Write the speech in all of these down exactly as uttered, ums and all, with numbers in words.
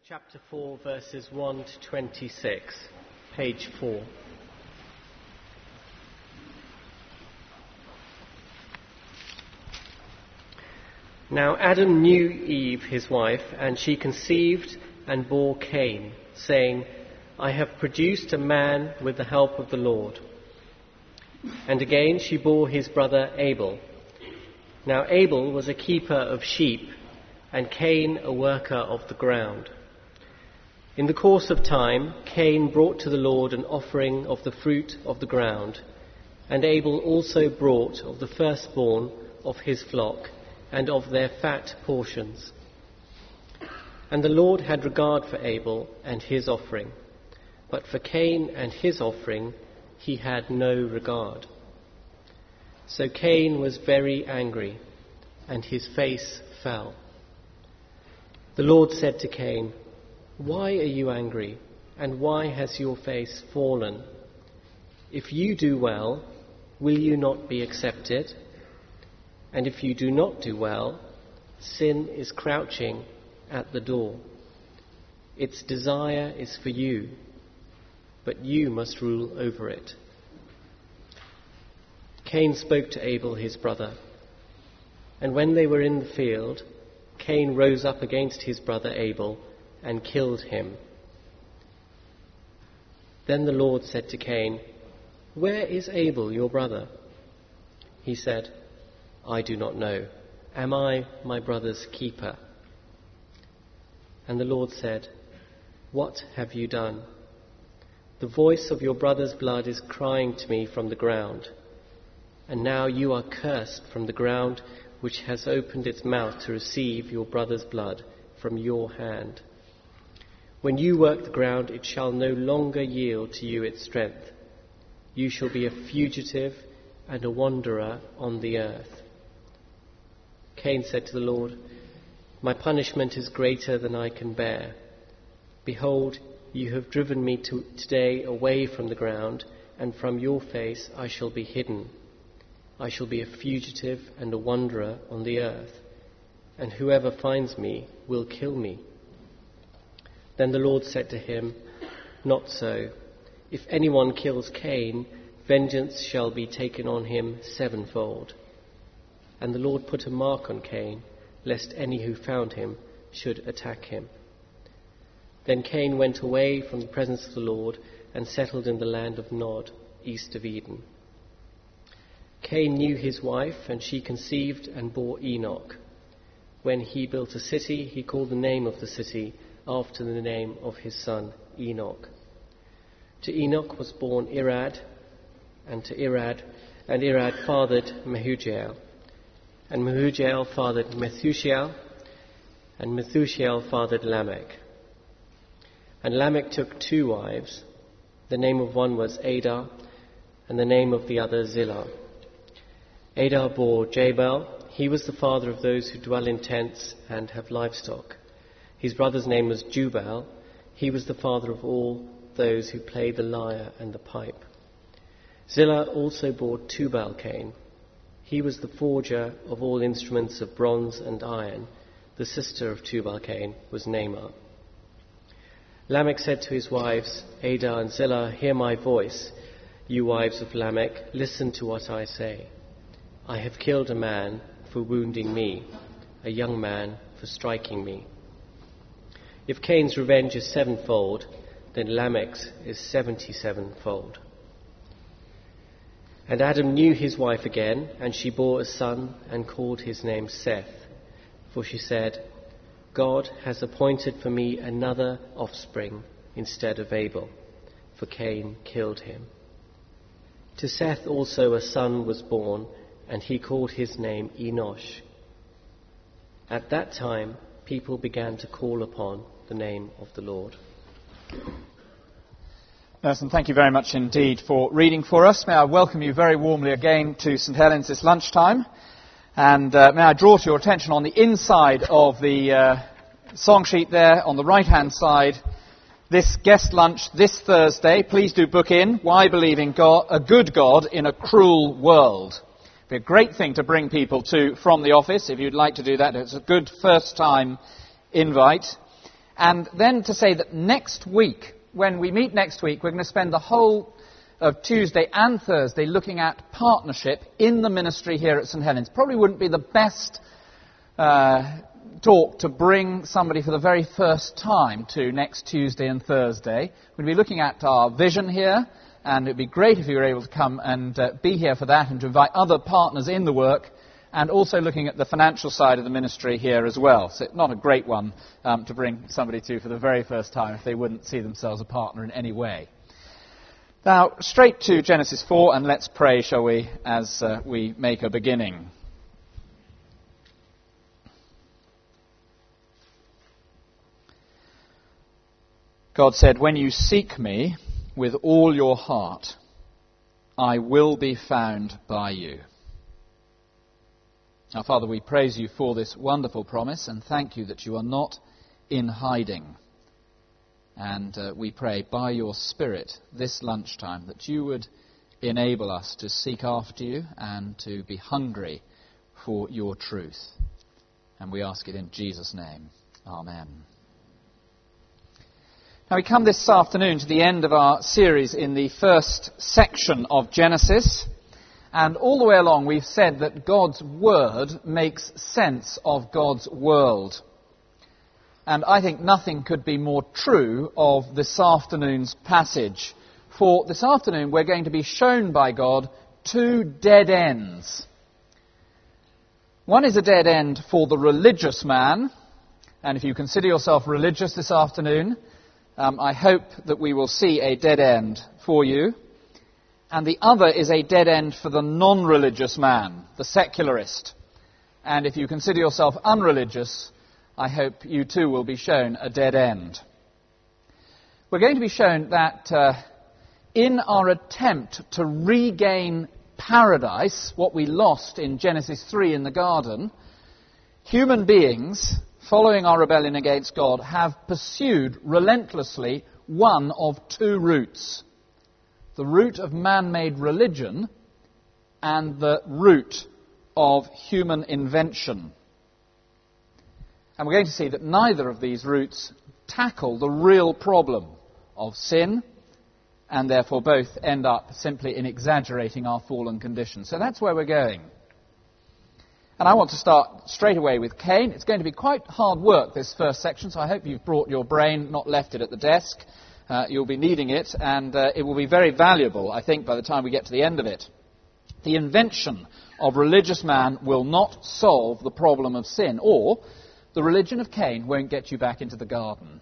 chapter four, verses one to twenty-six, page four. Now Adam knew Eve, his wife, and she conceived and bore Cain, saying, I have produced a man with the help of the Lord. And again she bore his brother Abel. Now Abel was a keeper of sheep, and Cain a worker of the ground. In the course of time, Cain brought to the Lord an offering of the fruit of the ground, and Abel also brought of the firstborn of his flock and of their fat portions. And the Lord had regard for Abel and his offering, but for Cain and his offering he had no regard. So Cain was very angry, and his face fell. The Lord said to Cain, Why are you angry, and why has your face fallen? If you do well, will you not be accepted? And if you do not do well, sin is crouching at the door. Its desire is for you, but you must rule over it. Cain spoke to Abel his brother, and when they were in the field, Cain rose up against his brother Abel and killed him. Then the Lord said to Cain, Where is Abel your brother? He said, I do not know. Am I my brother's keeper? And the Lord said, What have you done? The voice of your brother's blood is crying to me from the ground. And now you are cursed from the ground, which has opened its mouth to receive your brother's blood from your hand. When you work the ground, it shall no longer yield to you its strength. You shall be a fugitive and a wanderer on the earth. Cain said to the Lord, My punishment is greater than I can bear. Behold, you have driven me to today away from the ground, and from your face I shall be hidden. I shall be a fugitive and a wanderer on the earth, and whoever finds me will kill me. Then the Lord said to him, Not so. If anyone kills Cain, vengeance shall be taken on him sevenfold. And the Lord put a mark on Cain, lest any who found him should attack him. Then Cain went away from the presence of the Lord and settled in the land of Nod, east of Eden. Cain knew his wife, and she conceived and bore Enoch. When he built a city, he called the name of the city after the name of his son Enoch. To Enoch was born Irad, and to Irad, and Irad fathered Mehujael. And Mehujael fathered Methushael, and Methushael fathered Lamech. And Lamech took two wives. The name of one was Adah, and the name of the other Zillah. Adah bore Jabal. He was the father of those who dwell in tents and have livestock. His brother's name was Jubal. He was the father of all those who play the lyre and the pipe. Zillah also bore Tubal-Cain. He was the forger of all instruments of bronze and iron. The sister of Tubal-Cain was Naamah. Lamech said to his wives, Adah and Zillah, Hear my voice, you wives of Lamech, listen to what I say. I have killed a man for wounding me, a young man for striking me. If Cain's revenge is sevenfold, then Lamech's is seventy-sevenfold. And Adam knew his wife again, and she bore a son and called his name Seth. For she said, God has appointed for me another offspring instead of Abel, for Cain killed him. To Seth also a son was born, and he called his name Enosh. At that time, people began to call upon the name of the Lord. Nelson, thank you very much indeed for reading for us. May I welcome you very warmly again to St Helens this lunchtime. And uh, may I draw to your attention on the inside of the uh, song sheet there, on the right-hand side, this guest lunch this Thursday. Please do book in. Why believe in God, a good God in a cruel world? It'd be a great thing to bring people to from the office, if you'd like to do that. It's a good first-time invite. And then to say that next week, when we meet next week, we're going to spend the whole of Tuesday and Thursday looking at partnership in the ministry here at St Helens. Probably wouldn't be the best uh, talk to bring somebody for the very first time to next Tuesday and Thursday. We'll be looking at our vision here, and it'd be great if you were able to come and uh, be here for that and to invite other partners in the work, and also looking at the financial side of the ministry here as well. So not a great one um, to bring somebody to for the very first time if they wouldn't see themselves a partner in any way. Now, straight to Genesis four, and let's pray, shall we, as uh, we make a beginning. God said, "When you seek me with all your heart, I will be found by you." Now, Father, we praise you for this wonderful promise and thank you that you are not in hiding. And uh, we pray by your Spirit this lunchtime that you would enable us to seek after you and to be hungry for your truth. And we ask it in Jesus' name. Amen. Now we come this afternoon to the end of our series in the first section of Genesis. And all the way along we've said that God's Word makes sense of God's world. And I think nothing could be more true of this afternoon's passage. For this afternoon we're going to be shown by God two dead ends. One is a dead end for the religious man. And if you consider yourself religious this afternoon, um, I hope that we will see a dead end for you. And the other is a dead end for the non-religious man, the secularist. And if you consider yourself unreligious, I hope you too will be shown a dead end. We're going to be shown that uh, in our attempt to regain paradise, what we lost in Genesis three in the garden, human beings, following our rebellion against God, have pursued relentlessly one of two routes. The route of man-made religion and the route of human invention. And we're going to see that neither of these routes tackle the real problem of sin, and therefore both end up simply in exaggerating our fallen condition. So that's where we're going. And I want to start straight away with Cain. It's going to be quite hard work, this first section, so I hope you've brought your brain, not left it at the desk. Uh, you'll be needing it, and uh, it will be very valuable, I think, by the time we get to the end of it. The invention of religious man will not solve the problem of sin, or the religion of Cain won't get you back into the garden.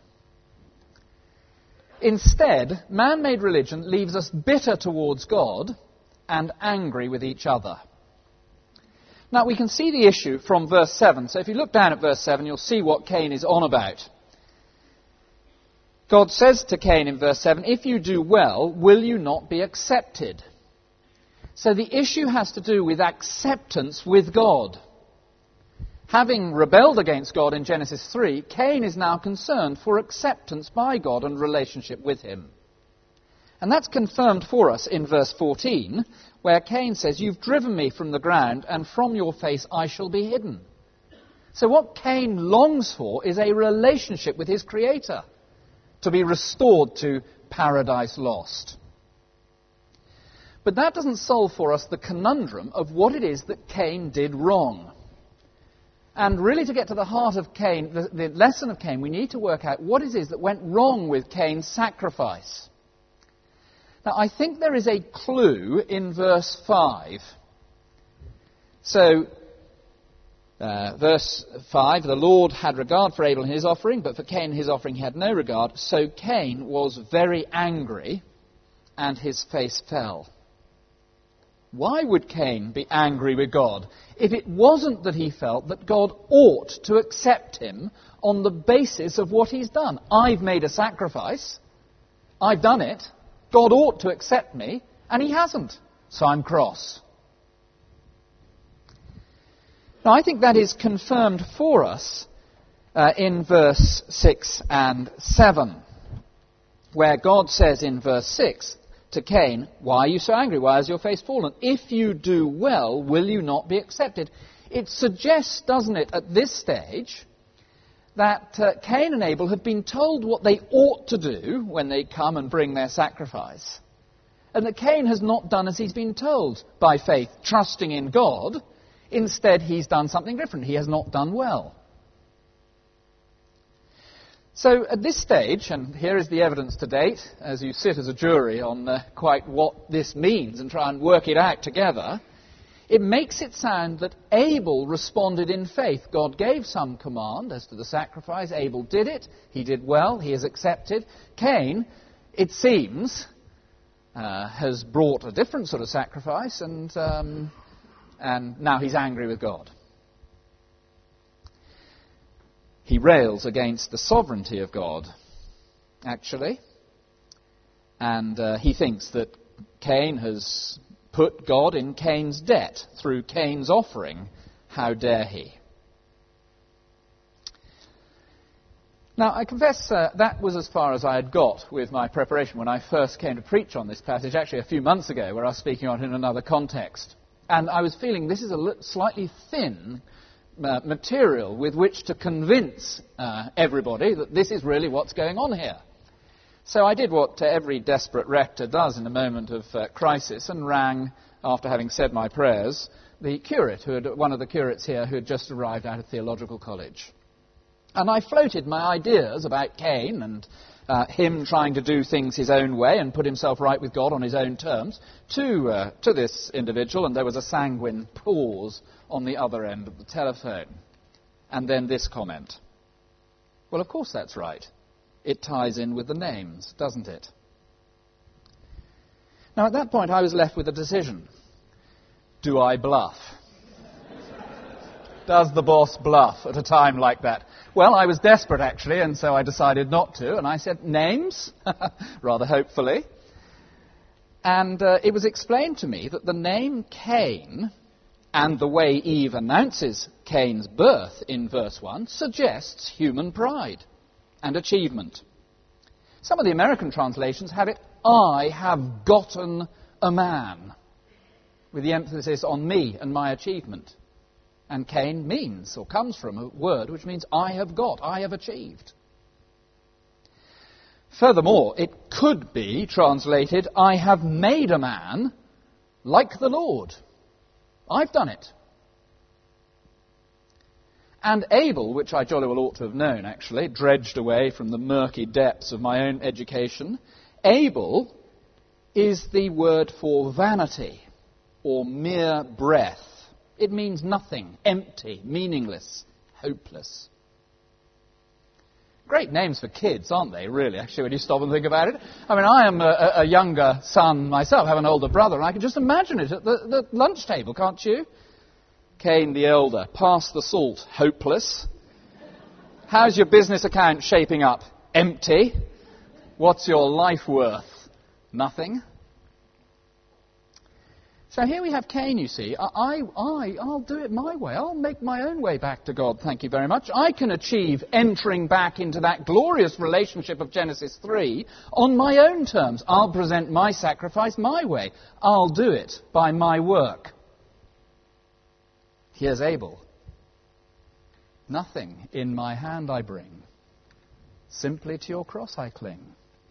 Instead, man-made religion leaves us bitter towards God and angry with each other. Now, we can see the issue from verse seven. So if you look down at verse seven, you'll see what Cain is on about. God says to Cain in verse seven, "If you do well, will you not be accepted?" So the issue has to do with acceptance with God. Having rebelled against God in Genesis three, Cain is now concerned for acceptance by God and relationship with him. And that's confirmed for us in verse fourteen, where Cain says, "You've driven me from the ground, and from your face I shall be hidden." So what Cain longs for is a relationship with his Creator, to be restored to paradise lost. But that doesn't solve for us the conundrum of what it is that Cain did wrong. And really, to get to the heart of Cain, the, the lesson of Cain, we need to work out what it is that went wrong with Cain's sacrifice. Now, I think there is a clue in verse five. So, uh, verse five, "The Lord had regard for Abel and his offering, but for Cain his offering he had no regard. So Cain was very angry, and his face fell." Why would Cain be angry with God if it wasn't that he felt that God ought to accept him on the basis of what he's done? I've made a sacrifice. I've done it. God ought to accept me, and he hasn't. So I'm cross. Now, I think that is confirmed for us uh, in verse six and seven, where God says in verse six to Cain, "Why are you so angry? Why has your face fallen? If you do well, will you not be accepted?" It suggests, doesn't it, at this stage, that uh, Cain and Abel had been told what they ought to do when they come and bring their sacrifice. And that Cain has not done as he's been told by faith, trusting in God. Instead, he's done something different. He has not done well. So at this stage, and here is the evidence to date, as you sit as a jury on uh, quite what this means and try and work it out together, it makes it sound that Abel responded in faith. God gave some command as to the sacrifice. Abel did it. He did well. He is accepted. Cain, it seems, uh, has brought a different sort of sacrifice, and, um, and now he's angry with God. He rails against the sovereignty of God, actually, and uh, he thinks that Cain has put God in Cain's debt through Cain's offering. How dare he? Now, I confess uh, that was as far as I had got with my preparation when I first came to preach on this passage, actually a few months ago, where I was speaking on it in another context. And I was feeling this is a li- slightly thin uh, material with which to convince uh, everybody that this is really what's going on here. So I did what uh, every desperate rector does in a moment of uh, crisis, and rang, after having said my prayers, the curate, who had, one of the curates here who had just arrived out of theological college. And I floated my ideas about Cain and uh, him trying to do things his own way and put himself right with God on his own terms to, uh, to this individual, and there was a sanguine pause on the other end of the telephone. And then this comment. Well, of course that's right. It ties in with the names, doesn't it? Now, at that point, I was left with a decision. Do I bluff? Does the boss bluff at a time like that? Well, I was desperate, actually, and so I decided not to. And I said, names? Rather hopefully. And uh, it was explained to me that the name Cain and the way Eve announces Cain's birth in verse one suggests human pride and achievement. Some of the American translations have it, I have gotten a man, with the emphasis on me and my achievement. And Cain means, or comes from, a word which means I have got, I have achieved. Furthermore, it could be translated, I have made a man like the Lord. I've done it. And Abel, which I jolly well ought to have known, actually, dredged away from the murky depths of my own education, Abel is the word for vanity, or mere breath. It means nothing, empty, meaningless, hopeless. Great names for kids, aren't they, really, actually, when you stop and think about it? I mean, I am a, a younger son myself, I have an older brother, and I can just imagine it at the, the lunch table, can't you? Cain the elder, pass the salt, hopeless. How's your business account shaping up? Empty. What's your life worth? Nothing. So here we have Cain, you see. I, I, I'll do it my way. I'll make my own way back to God, thank you very much. I can achieve entering back into that glorious relationship of Genesis three on my own terms. I'll present my sacrifice my way. I'll do it by my work. Here's Abel. Nothing in my hand I bring. Simply to your cross I cling.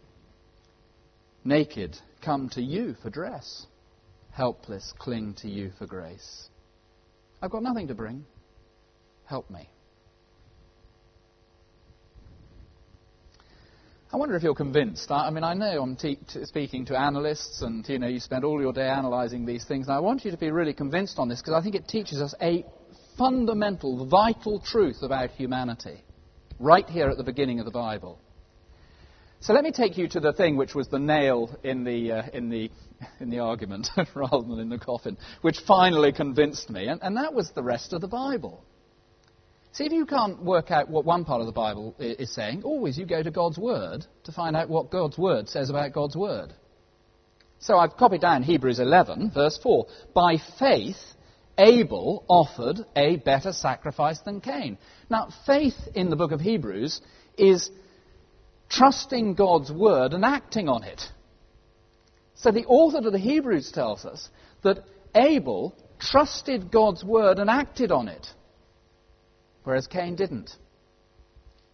Naked, come to you for dress. Helpless, cling to you for grace. I've got nothing to bring. Help me. I wonder if you're convinced. I, I mean, I know I'm te- t- speaking to analysts, and you know, you spend all your day analysing these things. And I want you to be really convinced on this, because I think it teaches us a fundamental, vital truth about humanity, right here at the beginning of the Bible. So let me take you to the thing which was the nail in the uh, in the in the argument rather than in the coffin, which finally convinced me, and, and that was the rest of the Bible. See, if you can't work out what one part of the Bible is saying, always you go to God's Word to find out what God's Word says about God's Word. So I've copied down Hebrews eleven, verse four. By faith, Abel offered a better sacrifice than Cain. Now, faith in the book of Hebrews is trusting God's Word and acting on it. So the author to the Hebrews tells us that Abel trusted God's Word and acted on it, whereas Cain didn't.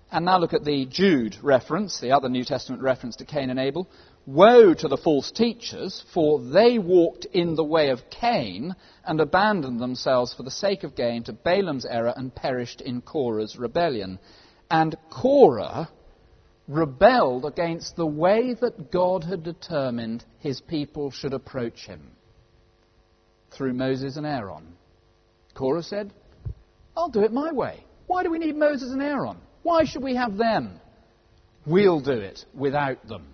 And now look at the Jude reference, the other New Testament reference to Cain and Abel. Woe to the false teachers, for they walked in the way of Cain and abandoned themselves for the sake of gain to Balaam's error and perished in Korah's rebellion. And Korah rebelled against the way that God had determined his people should approach him through Moses and Aaron. Korah said, I'll do it my way. Why do we need Moses and Aaron? Why should we have them? We'll do it without them.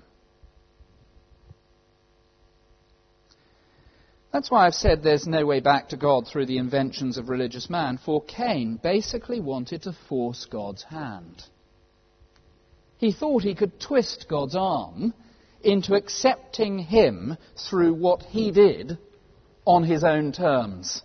That's why I've said there's no way back to God through the inventions of religious man, for Cain basically wanted to force God's hand. He thought he could twist God's arm into accepting him through what he did on his own terms.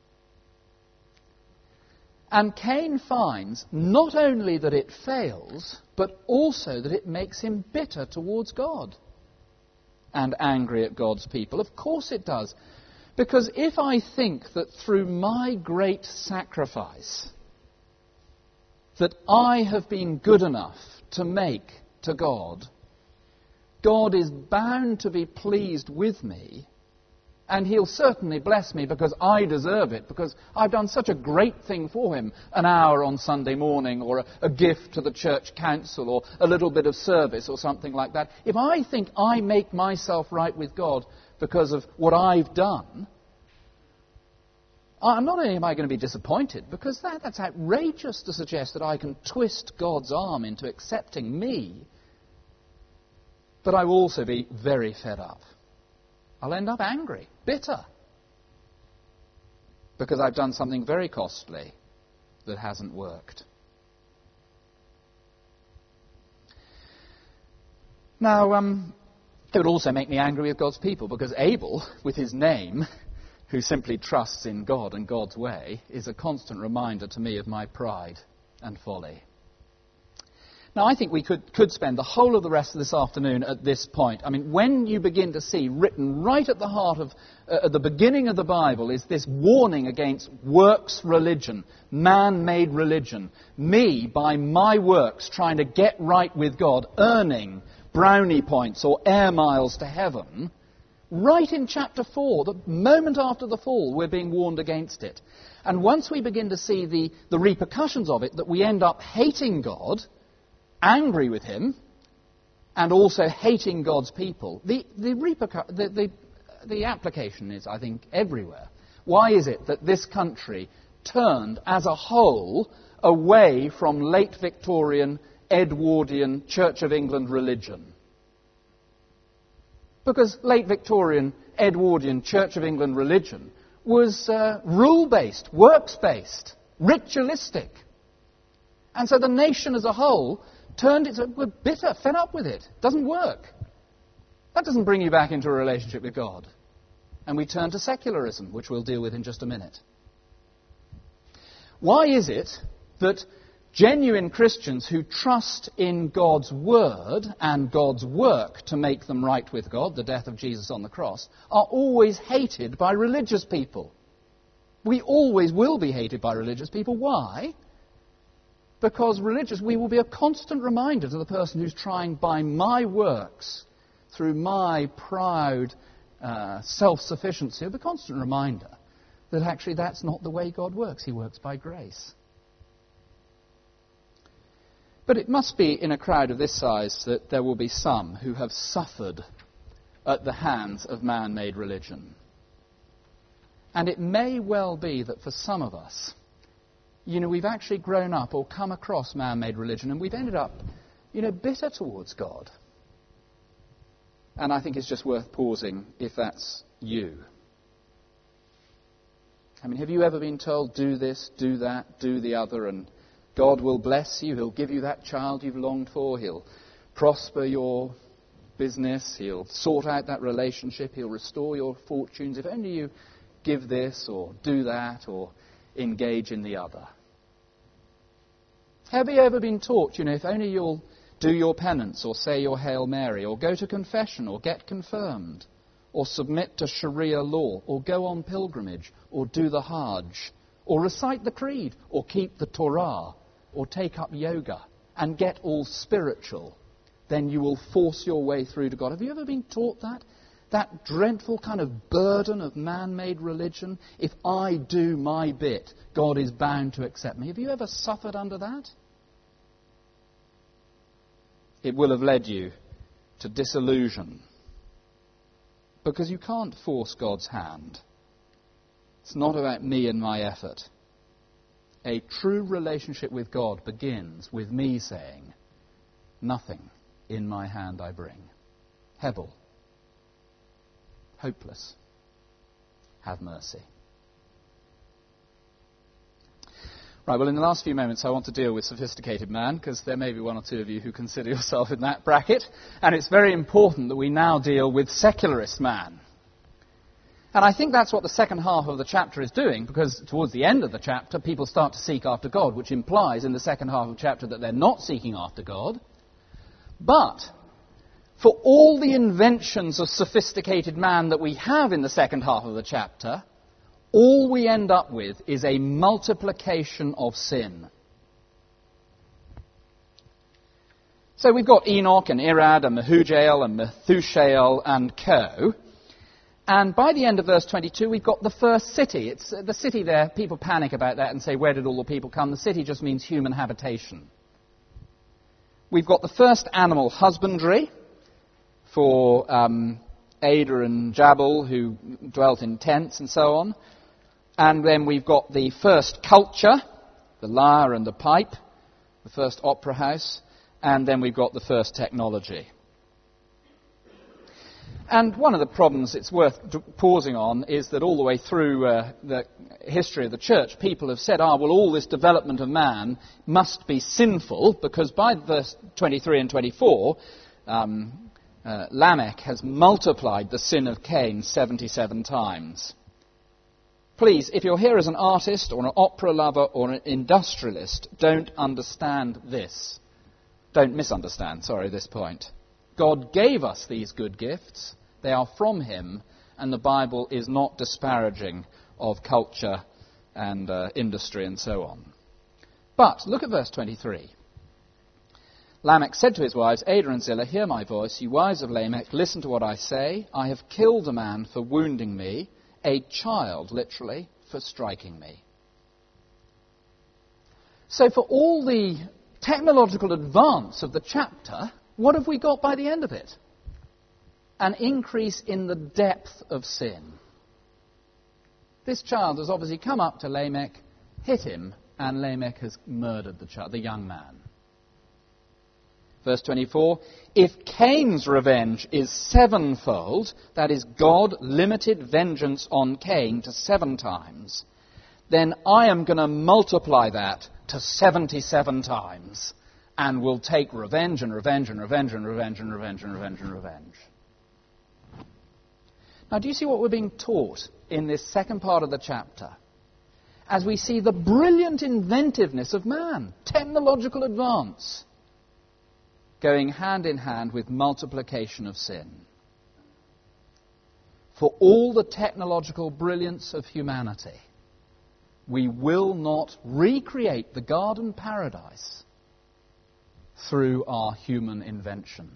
And Cain finds not only that it fails, but also that it makes him bitter towards God and angry at God's people. Of course it does. Because if I think that through my great sacrifice that I have been good enough to make to God, God is bound to be pleased with me, and he'll certainly bless me because I deserve it, because I've done such a great thing for him, an hour on Sunday morning, or a, a gift to the church council, or a little bit of service, or something like that. If I think I make myself right with God because of what I've done, I'm not only am I going to be disappointed, because that, that's outrageous to suggest that I can twist God's arm into accepting me, but I will also be very fed up. I'll end up angry, bitter, because I've done something very costly that hasn't worked. Now, um, it would also make me angry with God's people, because Abel, with his name, who simply trusts in God and God's way, is a constant reminder to me of my pride and folly. Now, I think we could, could spend the whole of the rest of this afternoon at this point. I mean, when you begin to see written right at the heart of, uh, at the beginning of the Bible, is this warning against works religion, man-made religion, me, by my works, trying to get right with God, earning brownie points or air miles to heaven. Right in chapter four, the moment after the fall, we're being warned against it. And once we begin to see the, the repercussions of it, that we end up hating God, angry with him, and also hating God's people, the, the, repercu- the, the, the application is, I think, everywhere. Why is it that this country turned as a whole away from late Victorian, Edwardian Church of England religion? Because late Victorian, Edwardian Church of England religion was uh, rule-based, works-based, ritualistic. And so the nation as a whole turned its, we're bitter, fed up with it. Doesn't work. That doesn't bring you back into a relationship with God. And we turn to secularism, which we'll deal with in just a minute. Why is it that genuine Christians who trust in God's word and God's work to make them right with God, the death of Jesus on the cross, are always hated by religious people? We always will be hated by religious people. Why? Because religious, we will be a constant reminder to the person who's trying by my works, through my proud uh, self-sufficiency, a constant reminder that actually that's not the way God works. He works by grace. But it must be in a crowd of this size that there will be some who have suffered at the hands of man-made religion. And it may well be that for some of us, you know, we've actually grown up or come across man-made religion and we've ended up, you know, bitter towards God. And I think it's just worth pausing if that's you. I mean, have you ever been told, do this, do that, do the other, and God will bless you, he'll give you that child you've longed for, he'll prosper your business, he'll sort out that relationship, he'll restore your fortunes, if only you give this or do that or engage in the other. Have you ever been taught, you know, if only you'll do your penance or say your Hail Mary or go to confession or get confirmed or submit to Sharia law or go on pilgrimage or do the Hajj or recite the Creed or keep the Torah or take up yoga and get all spiritual, then you will force your way through to God. Have you ever been taught that? That dreadful kind of burden of man-made religion? If I do my bit, God is bound to accept me. Have you ever suffered under that? It will have led you to disillusion, because you can't force God's hand. It's not about me and my effort. A true relationship with God begins with me saying, nothing in my hand I bring. Hebel, hopeless, have mercy. Right, well, in the last few moments I want to deal with sophisticated man, because there may be one or two of you who consider yourself in that bracket, and it's very important that we now deal with secularist man. And I think that's what the second half of the chapter is doing, because towards the end of the chapter people start to seek after God, which implies in the second half of the chapter that they're not seeking after God. But for all the inventions of sophisticated man that we have in the second half of the chapter, all we end up with is a multiplication of sin. So we've got Enoch and Irad and Mehujael and Methushael and Co. And by the end of verse twenty-two, we've got the first city. It's uh, the city there. People panic about that and say, where did all the people come? The city just means human habitation. We've got the first animal husbandry for um, Ada and Jabal, who dwelt in tents and so on. And then we've got the first culture, the lyre and the pipe, the first opera house. And then we've got the first technology. And one of the problems it's worth d- pausing on is that all the way through uh, the history of the church, people have said, ah, well, all this development of man must be sinful, because by verse twenty-three and twenty-four, um, uh, Lamech has multiplied the sin of Cain seventy-seven times. Please, if you're here as an artist or an opera lover or an industrialist, don't understand this. Don't misunderstand, sorry, this point. God gave us these good gifts. They are from him, and the Bible is not disparaging of culture and uh, industry and so on. But look at verse twenty-three. Lamech said to his wives, Ada and Zillah, hear my voice, you wives of Lamech, listen to what I say. I have killed a man for wounding me, a child, literally, for striking me. So for all the technological advance of the chapter, what have we got by the end of it? An increase in the depth of sin. This child has obviously come up to Lamech, hit him, and Lamech has murdered the child, the young man. Verse twenty-four, if Cain's revenge is sevenfold, that is, God limited vengeance on Cain to seven times, then I am going to multiply that to seventy-seven times, and will take revenge and revenge and revenge and revenge and revenge and revenge and revenge. Now, do you see what we're being taught in this second part of the chapter? As we see the brilliant inventiveness of man, technological advance, going hand in hand with multiplication of sin. For all the technological brilliance of humanity, we will not recreate the garden paradise through our human invention.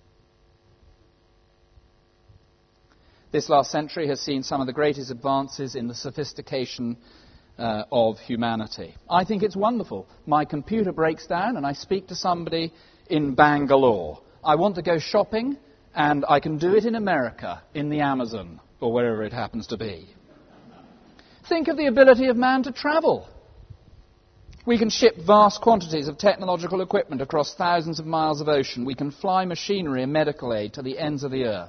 This last century has seen some of the greatest advances in the sophistication uh, of humanity. I think it's wonderful. My computer breaks down and I speak to somebody in Bangalore. I want to go shopping, and I can do it in America, in the Amazon, or wherever it happens to be. Think of the ability of man to travel. We can ship vast quantities of technological equipment across thousands of miles of ocean. We can fly machinery and medical aid to the ends of the earth.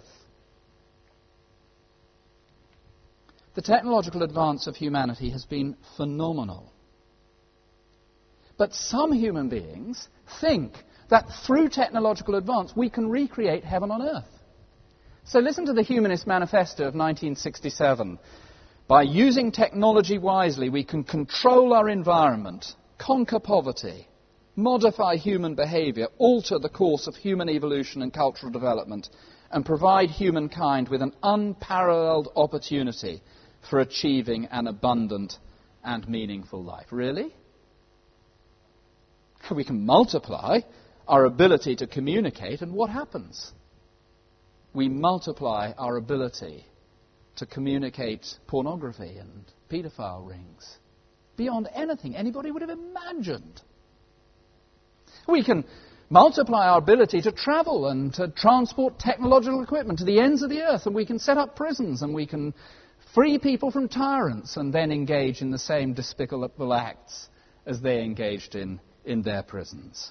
The technological advance of humanity has been phenomenal. But some human beings think that through technological advance we can recreate heaven on earth. So listen to the Humanist Manifesto of nineteen sixty-seven. By using technology wisely, we can control our environment, conquer poverty, modify human behavior, alter the course of human evolution and cultural development, and provide humankind with an unparalleled opportunity for achieving an abundant and meaningful life. Really? We can multiply our ability to communicate, and what happens? We multiply our ability to communicate pornography and paedophile rings beyond anything anybody would have imagined. We can multiply our ability to travel and to transport technological equipment to the ends of the earth, and we can set up prisons, and we can free people from tyrants and then engage in the same despicable acts as they engaged in in their prisons.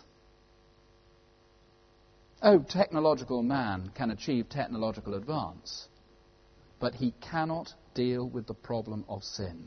Oh, technological man can achieve technological advance, but he cannot deal with the problem of sin.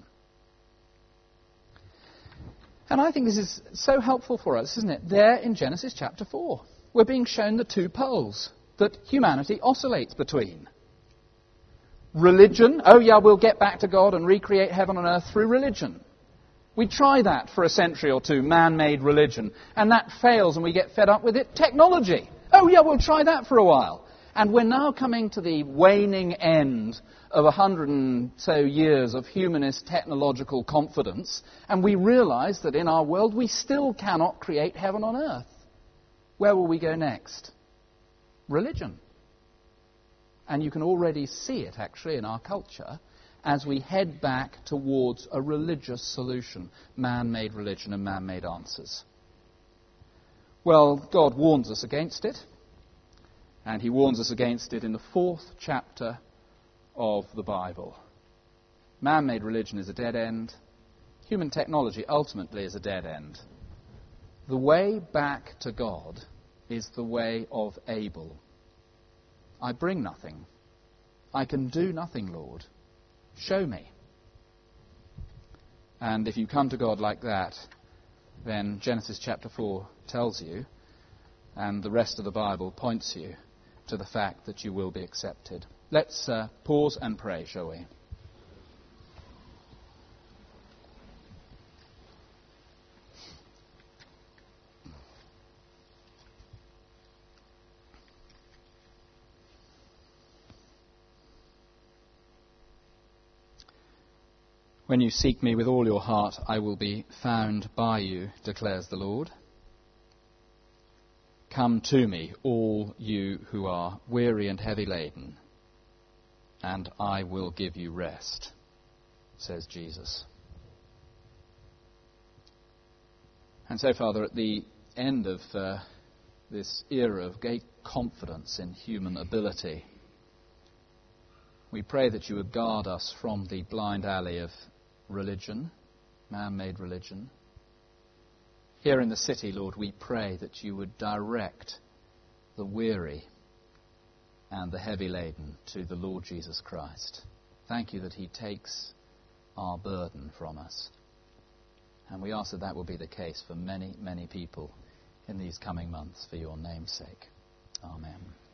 And I think this is so helpful for us, isn't it? There in Genesis chapter four, we're being shown the two poles that humanity oscillates between. Religion, oh yeah, we'll get back to God and recreate heaven on earth through religion. We try that for a century or two, man-made religion, and that fails and we get fed up with it. Technology, oh yeah, we'll try that for a while. And we're now coming to the waning end of a hundred and so years of humanist technological confidence, and we realize that in our world we still cannot create heaven on earth. Where will we go next? Religion. And you can already see it, actually, in our culture as we head back towards a religious solution, man-made religion and man-made answers. Well, God warns us against it. And he warns us against it in the fourth chapter of the Bible. Man-made religion is a dead end. Human technology ultimately is a dead end. The way back to God is the way of Abel. I bring nothing. I can do nothing, Lord. Show me. And if you come to God like that, then Genesis chapter four tells you, and the rest of the Bible points you to the fact that you will be accepted. Let's uh, pause and pray, shall we? When you seek me with all your heart, I will be found by you, declares the Lord. Come to me, all you who are weary and heavy laden, and I will give you rest, says Jesus. And so, Father, at the end of uh, this era of great confidence in human ability, we pray that you would guard us from the blind alley of religion, man-made religion. Here in the city, Lord, we pray that you would direct the weary and the heavy laden to the Lord Jesus Christ. Thank you that he takes our burden from us. And we ask that that will be the case for many, many people in these coming months for your name's sake. Amen.